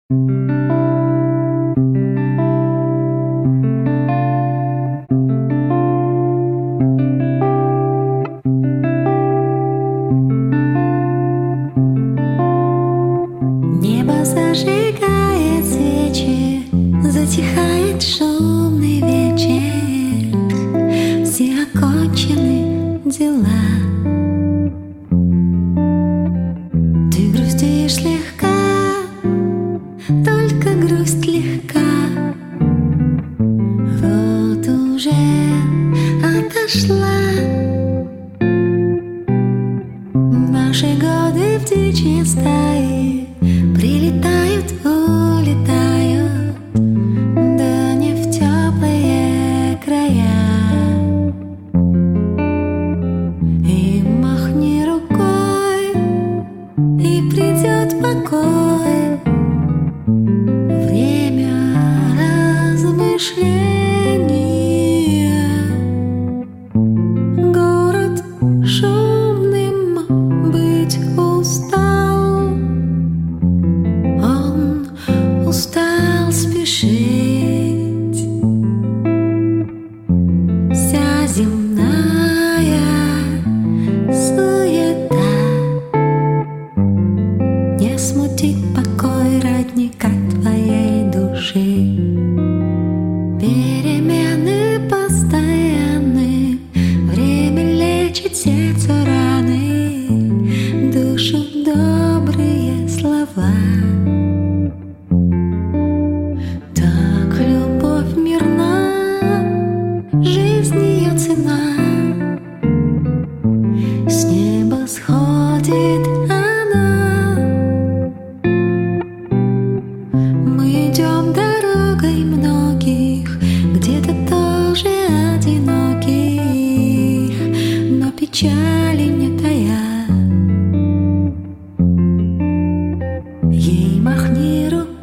Небо зажигает свечи, затихает шумный вечер. Все окончены дела. Ты грустишь слегка, только грусть легка. Вот уже отошла. Наши годы в дичи стаи прилетают, улетают, да не в теплые края. И махни рукой, и придет покой. Время размышления. Город шумным быть устал. Он устал спешить. Вся земная суета не смутит покой родника твоей души. Перемены постоянны, время лечит сердце раны, душу добрые слова. Так любовь мирна, жизнь ее цена. С неба сходит она. Мы идем дорогой многих, где-то тоже одиноких, но печали не тая. Ей махни рукой.